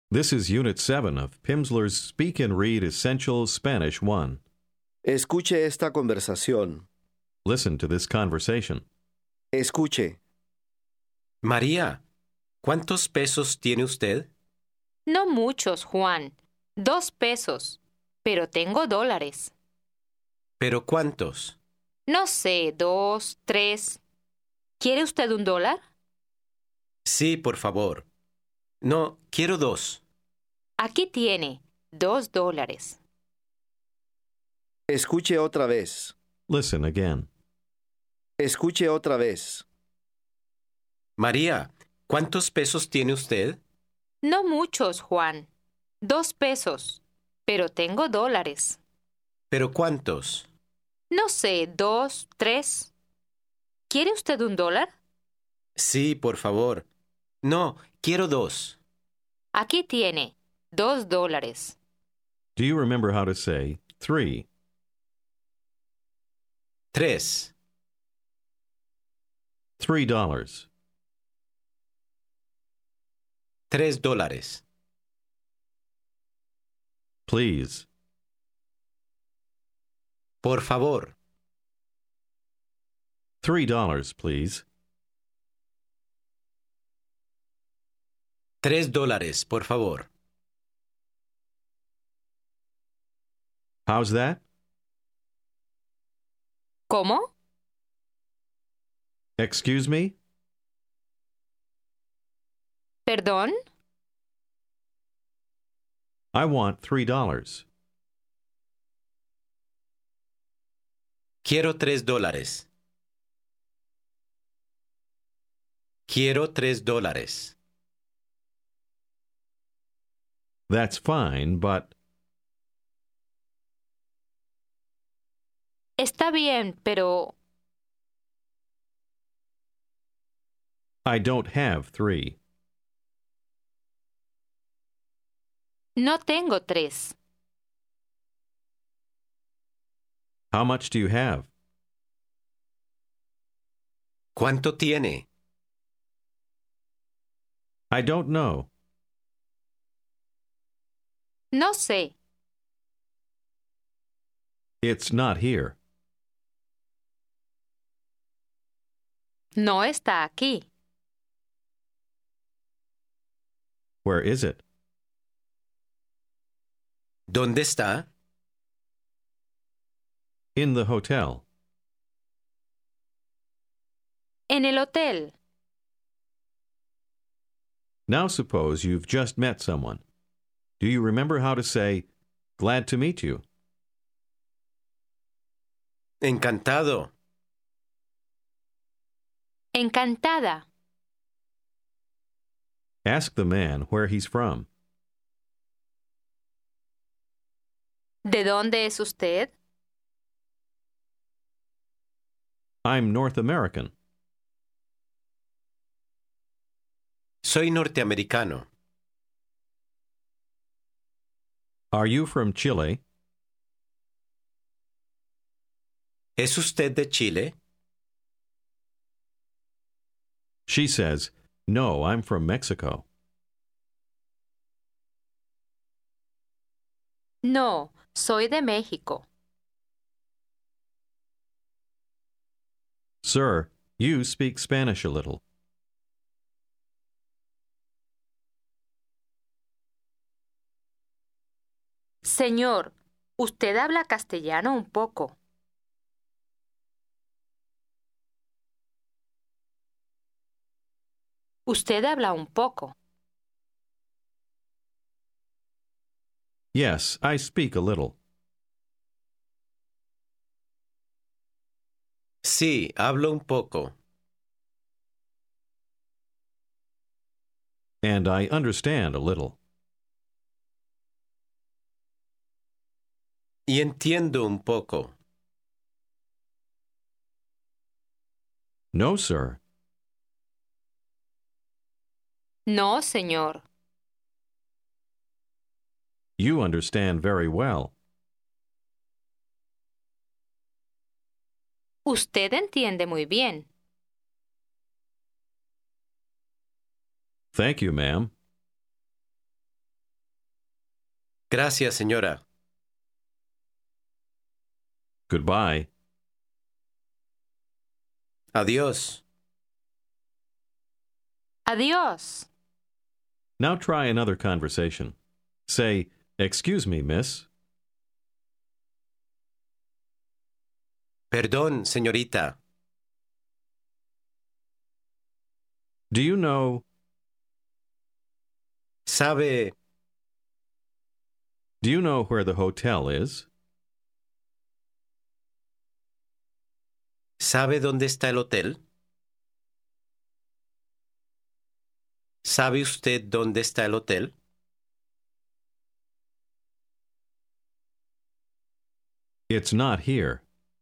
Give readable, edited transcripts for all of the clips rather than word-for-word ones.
This is Unit 7 of Pimsleur's Speak and Read Essential Spanish 1. Escuche esta conversación. Listen to this conversation. Escuche. María, ¿cuántos pesos tiene usted? No muchos, Juan. 2 pesos. Pero tengo dólares. ¿Pero cuántos? No sé, 2, 3. ¿Quiere usted $1? Sí, por favor. No, quiero 2. Aquí tiene $2. Escuche otra vez. Listen again. Escuche otra vez. María, ¿cuántos pesos tiene usted? No muchos, Juan. 2 pesos. Pero tengo dólares. ¿Pero cuántos? No sé, 2, 3. ¿Quiere usted $1? Sí, por favor. No, quiero 2. Aquí tiene $2. Do you remember how to say 3? 3. $3. $3. Please. Por favor. $3, please. $3, por favor. How's that? ¿Cómo? Excuse me? ¿Perdón? I want $3. Quiero $3. Quiero $3. That's fine, but Está bien, pero I don't have 3. no tengo 3. How much do you have? ¿Cuánto tiene? I don't know. No sé. It's not here. No está aquí. Where is it? ¿Dónde está? In the hotel. En el hotel. Now suppose you've just met someone. Do you remember how to say, glad to meet you? Encantado. Encantada. Ask the man where he's from. ¿De dónde es usted? I'm North American. Soy norteamericano. Are you from Chile? ¿Es usted de Chile? She says, no, I'm from Mexico. No, soy de México. Sir, you speak Spanish a little. Señor, usted habla castellano un poco. Usted habla un poco. Yes, I speak a little. Sí, hablo un poco. And I understand a little. Y entiendo un poco. No, sir. No, señor. You understand very well. Usted entiende muy bien. Thank you, ma'am. Gracias, señora. Goodbye. Adiós. Adiós. Now try another conversation. Say, "Excuse me, miss." Perdón, señorita. Do you know? ¿Sabe Do you know where the hotel is? dónde está el hotel? ¿Sabe usted dónde está el hotel? It's not here.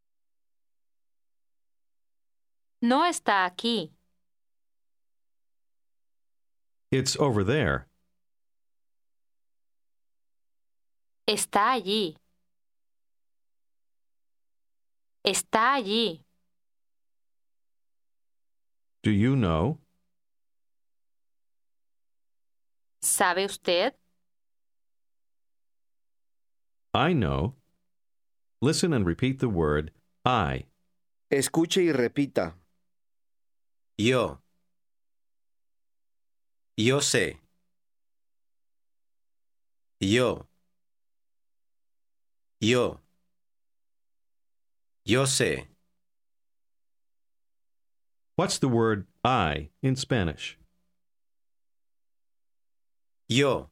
No está aquí. It's over there. Está allí. Está allí. Do you know? ¿Sabe usted? I know. Listen and repeat the word I. Escuche y repita. Yo. Yo sé. Yo. Yo. Yo sé. What's the word I in Spanish? Yo.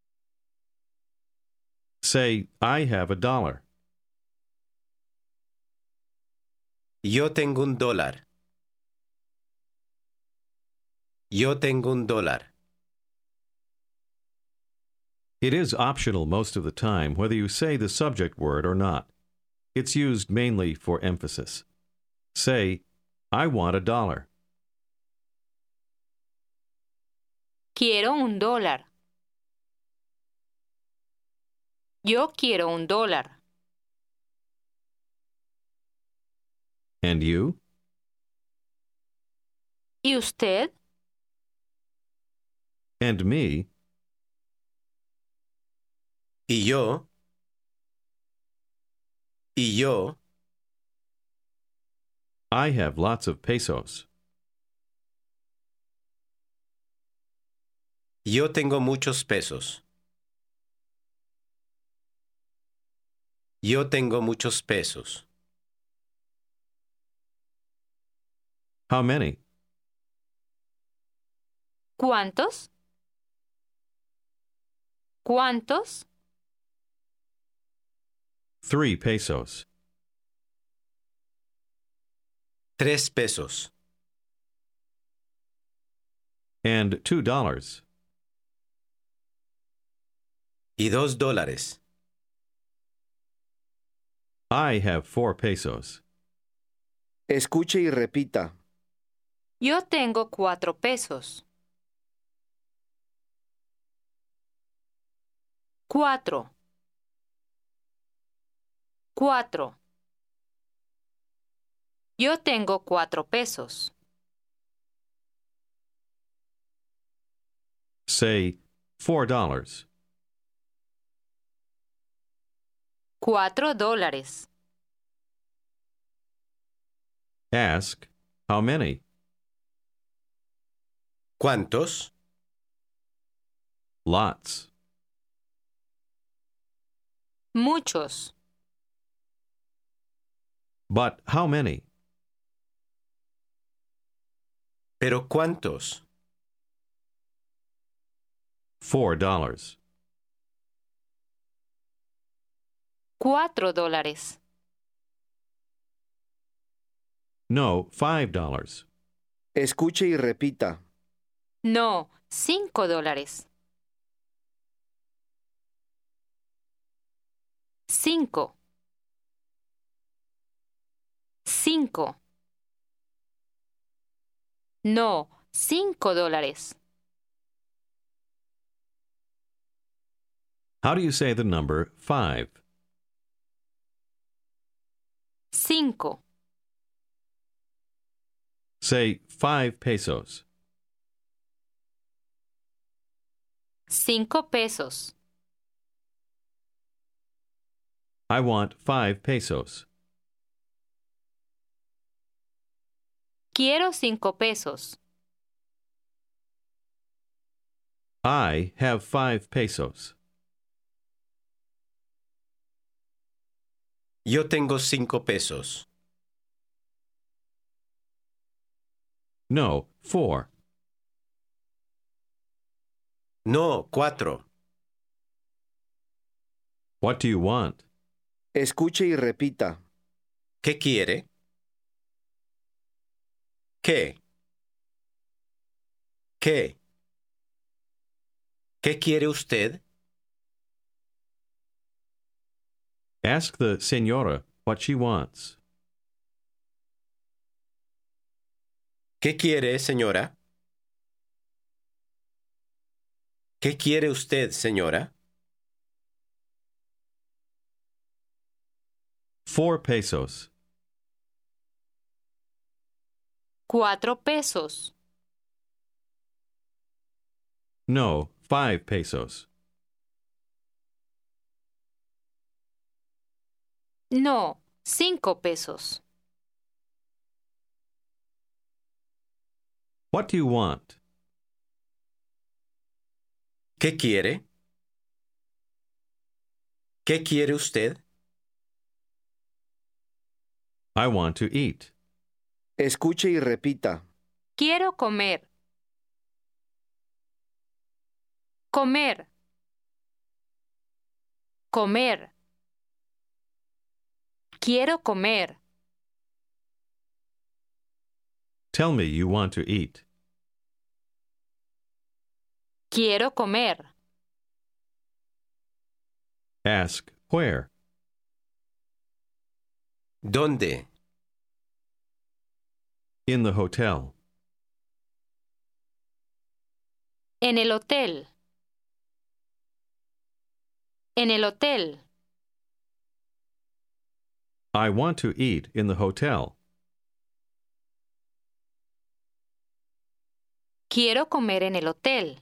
Say, "I have $1." Yo tengo $1. Yo tengo $1. It is optional most of the time whether you say the subject word or not. It's used mainly for emphasis. Say, "I want $1." Quiero $1. Yo quiero $1. And you? ¿Y usted? And me? Y yo. Y yo. I have lots of pesos. Yo tengo muchos pesos. Yo tengo muchos pesos. How many? ¿Cuántos? ¿Cuántos? 3 pesos. 3 pesos. And $2. Y $2. I have 4 pesos. Escuche y repita. Yo tengo 4 pesos. 4. 4. Yo tengo 4 pesos. Say, $4. $4. Ask, how many? ¿Cuántos? Lots. Muchos. But how many? ¿Pero cuántos? $4. $4. No, $5. Escuche y repita. No, $5. 5. 5. No, $5. How do you say the number 5? 5. Say 5 pesos. 5 pesos. I want 5 pesos. Quiero 5 pesos. I have 5 pesos. Yo tengo 5 pesos. No, 4. No, 4. What do you want? Escuche y repita. ¿Qué quiere? ¿Qué? ¿Qué? ¿Qué quiere usted? Ask the señora what she wants. ¿Qué quiere, señora? ¿Qué quiere usted, señora? 4 pesos. 4 pesos. No, 5 pesos. No, 5 pesos. What do you want? ¿Qué quiere? ¿Qué quiere usted? I want to eat. Escuche y repita. Quiero comer. Comer. Comer. Quiero comer. Tell me you want to eat. Quiero comer. Ask where. ¿Dónde? In the hotel. En el hotel. En el hotel. I want to eat in the hotel. Quiero comer en el hotel.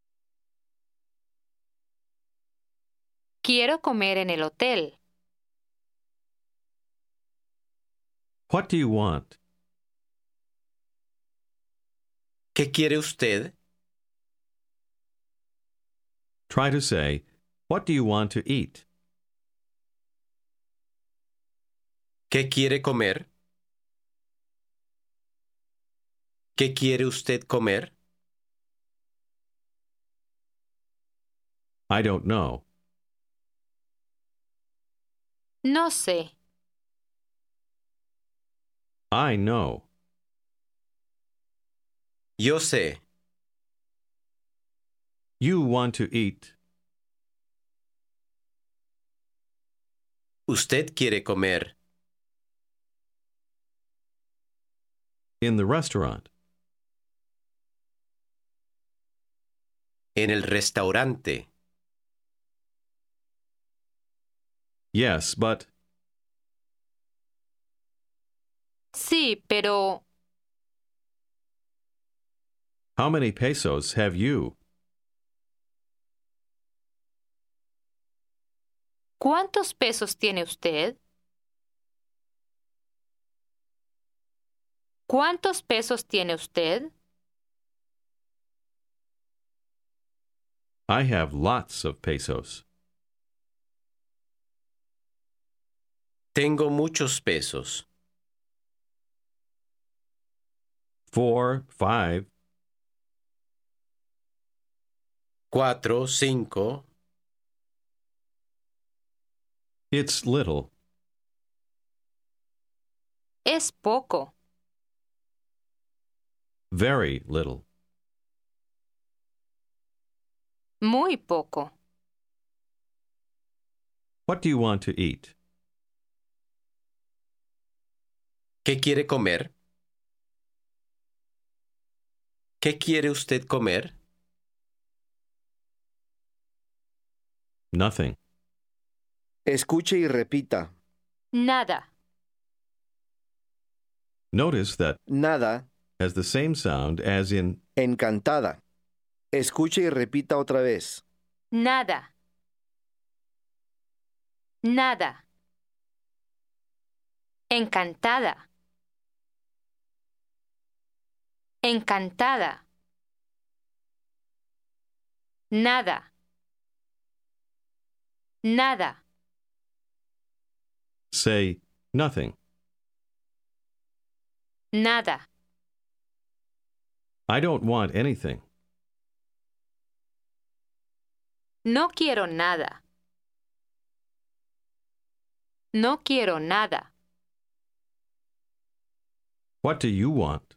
Quiero comer en el hotel. What do you want? ¿Qué quiere usted? Try to say, what do you want to eat? ¿Qué quiere comer? ¿Qué quiere usted comer? I don't know. No sé. I know. Yo sé. You want to eat. Usted quiere comer. In the restaurant. En el restaurante. Yes, but Sí, pero how many pesos have you? ¿cuántos pesos tiene usted? ¿Cuántos pesos tiene usted? I have lots of pesos. Tengo muchos pesos. 4, 5. 4, 5. It's little. Es poco. Very little. Muy poco. What do you want to eat? ¿Qué quiere comer? ¿Qué quiere usted comer? Nothing. Escuche y repita. Nada. Notice that Nada, has the same sound as in encantada. Escuche y repita otra vez. Nada. Nada. Encantada. Encantada. Nada. Nada. Say nothing. Nada. I don't want anything. No quiero nada. No quiero nada. What do you want?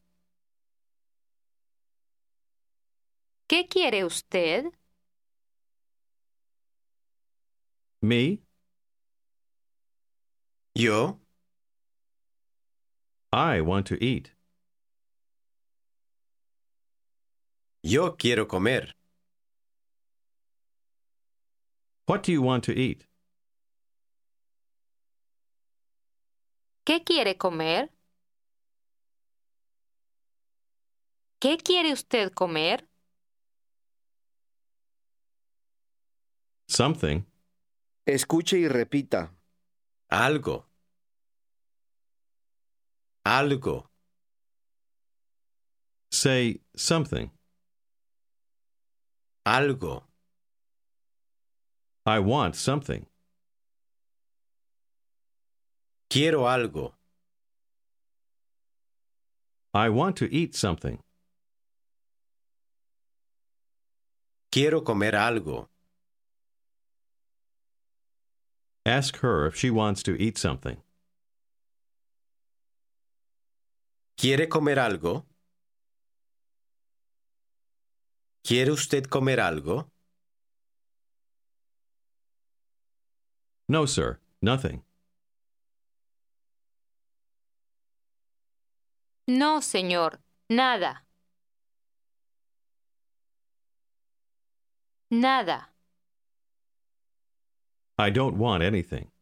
¿Qué quiere usted? Me? Yo I want to eat. quiero comer. What do you want to eat? ¿Qué quiere comer? ¿Qué quiere usted comer? Something. Escuche y repita. Algo. Algo. Say something. Algo. I want something. Quiero algo. I want to eat something. Quiero comer algo. Ask her if she wants to eat something. ¿Quiere comer algo? ¿Quiere usted comer algo? No, sir, nothing. No, señor, nada. Nada. I don't want anything.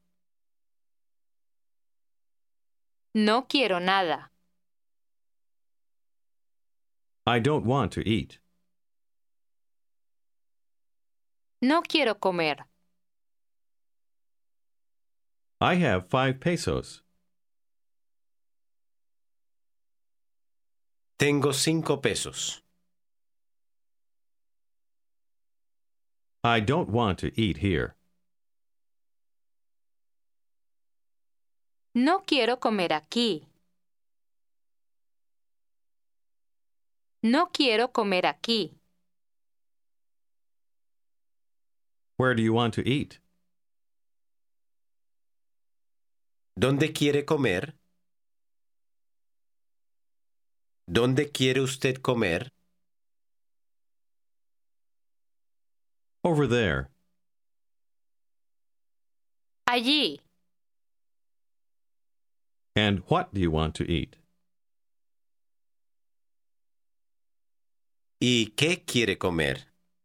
No quiero nada. I don't want to eat. No quiero comer. I have 5 pesos. Tengo 5 pesos. I don't want to eat here. No quiero comer aquí. No quiero comer aquí. Where do you want to eat? ¿Dónde quiere comer? ¿Dónde quiere usted comer? Over there. Allí. And what do you want to eat? ¿Y qué quiere comer?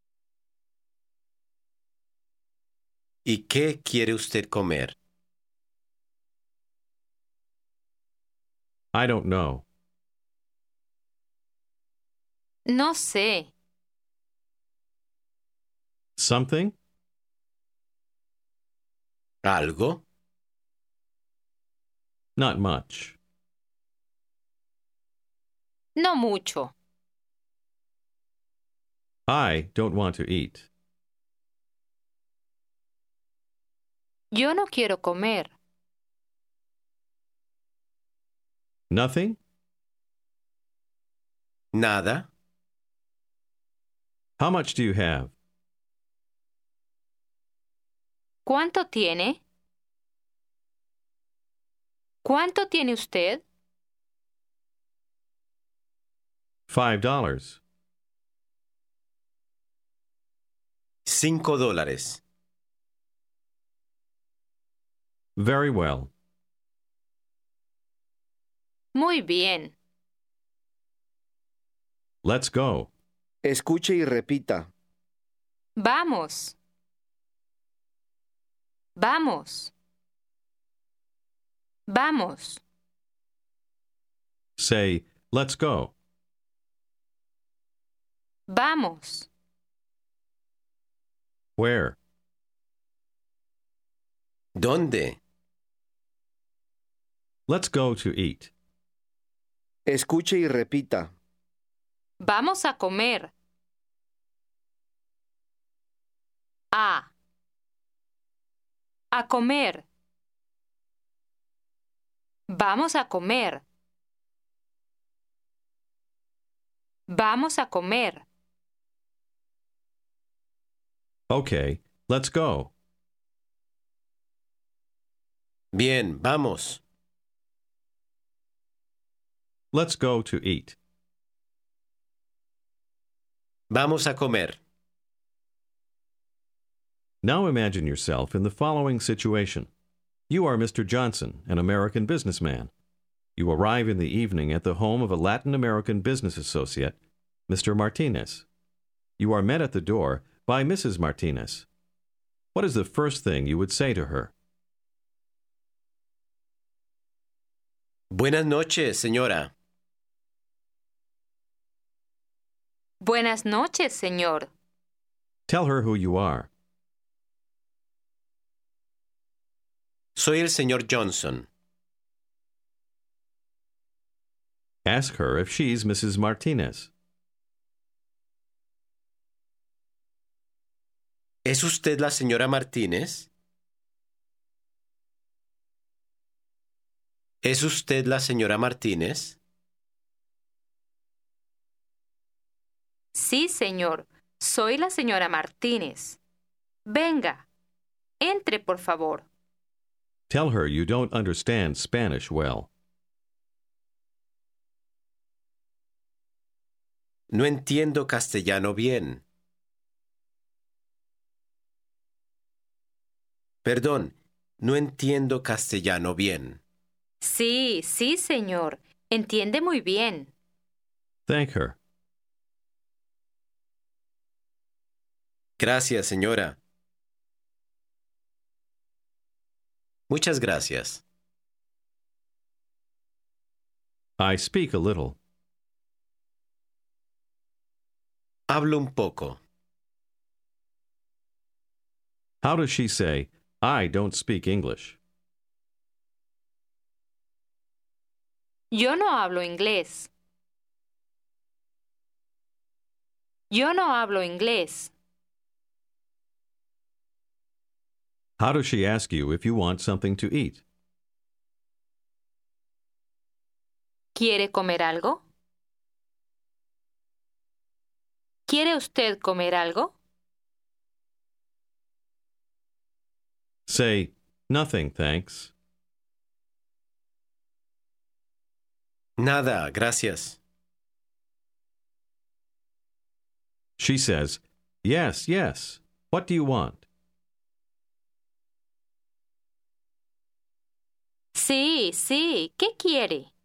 ¿Y qué quiere usted comer? I don't know. No sé. Something? ¿Algo? Not much. No mucho. I don't want to eat. Yo no quiero comer. Nothing? ¿Nada? How much do you have? ¿Cuánto tiene? ¿Cuánto tiene usted? $5. $5. Very well. Muy bien. Let's go. Escuche y repita. Vamos. Vamos. Vamos. Say, let's go. Vamos. Where? ¿Dónde? Let's go to eat. Escuche y repita. Vamos a comer. A comer. Vamos a comer. Vamos a comer. Okay, let's go. Bien, vamos. Let's go to eat. Vamos a comer. Now imagine yourself in the following situation. You are Mr. Johnson, an American businessman. You arrive in the evening at the home of a Latin American business associate, Mr. Martinez. You are met at the door by Mrs. Martinez. What is the first thing you would say to her? Buenas noches, señora. Buenas noches, señor. Tell her who you are. Soy el señor Johnson. Ask her if she's Mrs. Martinez. ¿Es usted la señora Martínez? ¿Es usted la señora Martínez? Sí, señor. Soy la señora Martínez. Venga. Entre, por favor. Tell her you don't understand Spanish well. No entiendo castellano bien. Perdón, no entiendo castellano bien. Sí, sí, señor. Entiende muy bien. Thank her. Gracias, señora. Muchas gracias. I speak a little. Hablo un poco. How does she say, I don't speak English? Yo no hablo inglés. Yo no hablo inglés. How does she ask you if you want something to eat? ¿Quiere comer algo? ¿Quiere usted comer algo? Say, nothing, thanks. Nada, gracias. She says, yes, yes. What do you want? Sí, sí. ¿Qué quiere?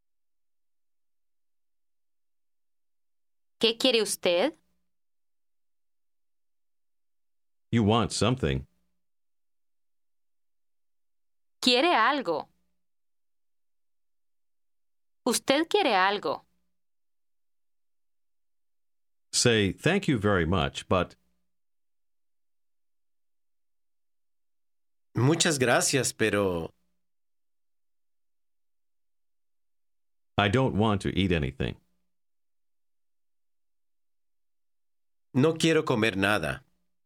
¿Qué quiere usted? You want something. Quiere algo. Usted quiere algo. Say, thank you very much, but Muchas gracias, pero I don't want to eat anything. no quiero comer nada.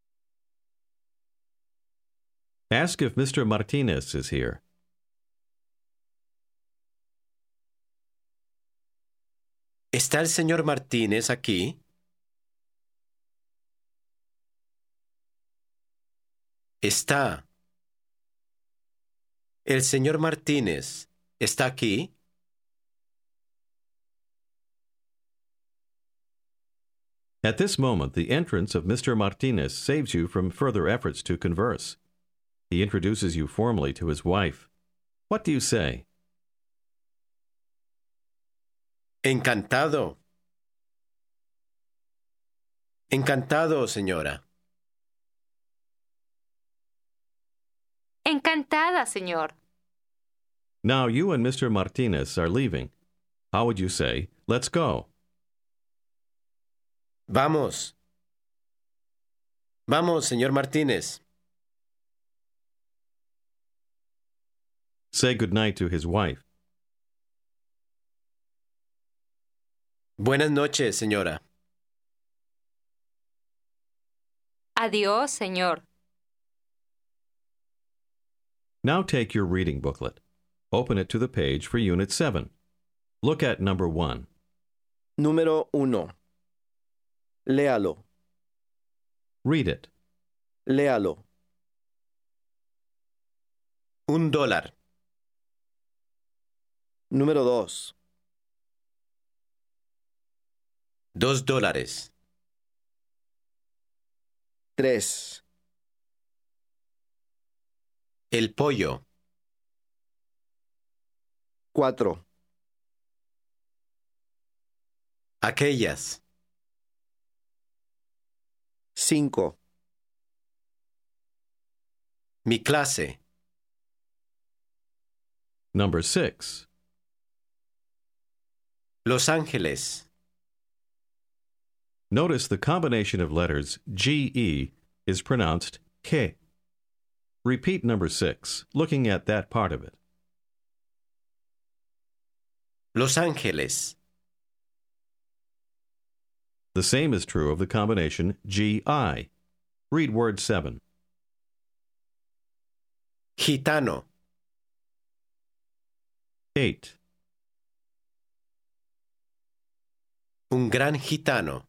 Ask if Mr. Martinez is here. ¿Está el señor Martínez aquí? Está. ¿El señor Martínez está aquí? At this moment, the entrance of Mr. Martinez saves you from further efforts to converse. He introduces you formally to his wife. What do you say? Encantado. Encantado, señora. Encantada, señor. Now you and Mr. Martinez are leaving. How would you say, let's go? Vamos. Vamos, señor Martínez. Say good night to his wife. Buenas noches, señora. Adiós, señor. Now take your reading booklet. Open it to the page for Unit 7. Look at number 1. Número 1. Léalo. Read it. Léalo. $1. Número 2. $2. 3. El pollo. 4. Aquellas. 5. Mi clase. Number 6. Los Ángeles. Notice the combination of letters GE is pronounced que. Repeat number 6, looking at that part of it. Los Ángeles. The same is true of the combination GI. Read word 7. Gitano. 8. Un gran gitano.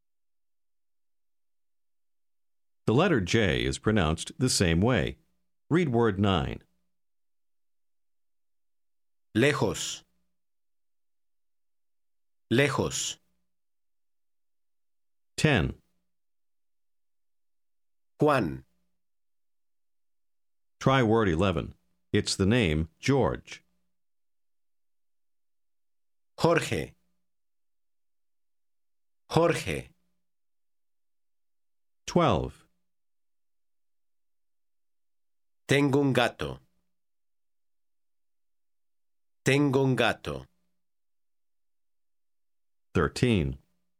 The letter J is pronounced the same way. Read word 9. Lejos. Lejos. 10. Juan. Try word 11. It's the name George. Jorge. Jorge. 12. Tengo un gato. Tengo un gato. 13.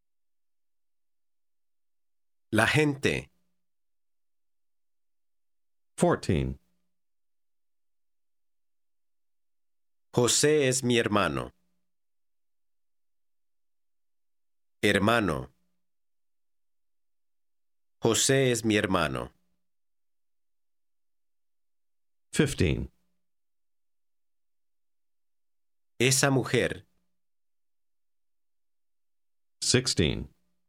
La gente. 14. José es mi hermano. Hermano. José es mi hermano. 15. Esa mujer. 16.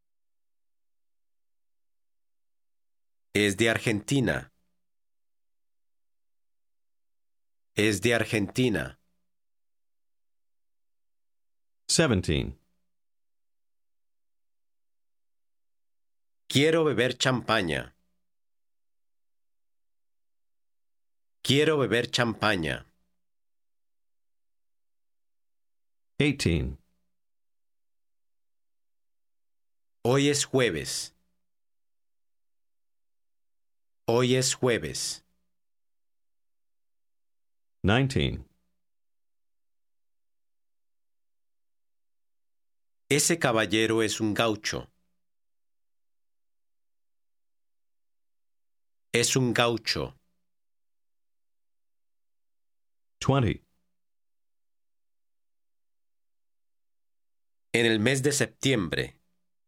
Es de Argentina. Es de Argentina. 17. Quiero beber champaña. Quiero beber champaña. 18. Hoy es jueves. Hoy es jueves. 19. Ese caballero es un gaucho. Es un gaucho. 20. En el mes de septiembre.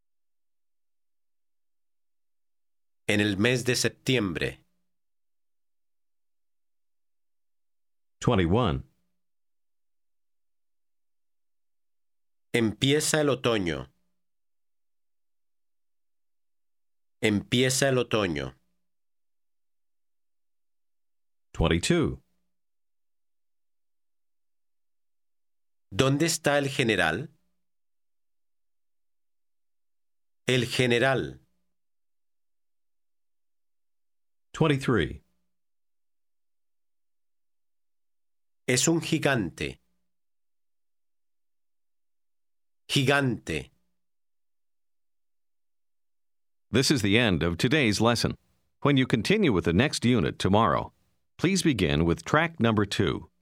En el mes de septiembre. 21. Empieza el otoño. Empieza el otoño. 22. ¿Dónde está el general? El general. 23. Es un gigante. Gigante. This is the end of today's lesson. When you continue with the next unit tomorrow, please begin with track number 2.